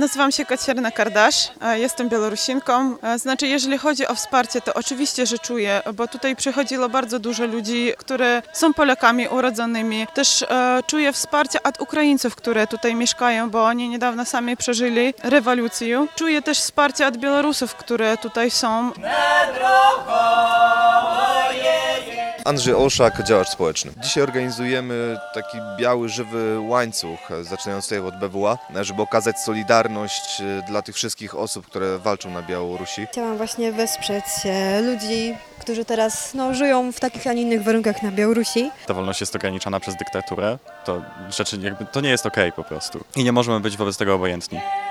Nazywam się Kaciaryna Kardasz, jestem Białorusinką. Znaczy, jeżeli chodzi o wsparcie, to oczywiście, że czuję, bo tutaj przychodziło bardzo dużo ludzi, które są Polakami urodzonymi. Też czuję wsparcie od Ukraińców, które tutaj mieszkają, bo oni niedawno sami przeżyli rewolucję. Czuję też wsparcie od Białorusów, które tutaj są. Andrzej Olszak, działacz społeczny. Dzisiaj organizujemy taki biały, żywy łańcuch, zaczynając tutaj od BWA, żeby okazać solidarność dla tych wszystkich osób, które walczą na Białorusi. Chciałam właśnie wesprzeć ludzi, którzy teraz żyją w takich, a nie innych warunkach na Białorusi. Ta wolność jest ograniczana przez dyktaturę, to rzeczy to nie jest okej po prostu i nie możemy być wobec tego obojętni.